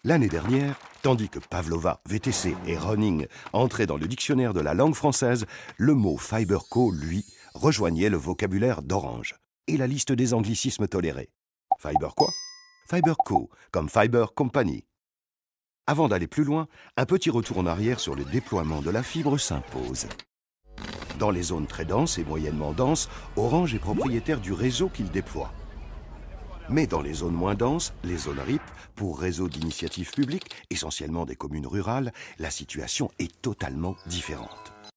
L'année dernière, tandis que Pavlova, VTC et Running entraient dans le dictionnaire de la langue française, le mot FiberCo, lui, rejoignait le vocabulaire d'Orange et la liste des anglicismes tolérés. Fiber quoi? FiberCo, comme Fiber Company. Avant d'aller plus loin, un petit retour en arrière sur le déploiement de la fibre s'impose. Dans les zones très denses et moyennement denses, Orange est propriétaire du réseau qu'il déploie. Mais dans les zones moins denses, les zones RIP, pour réseau d'initiative publique, essentiellement des communes rurales, la situation est totalement différente.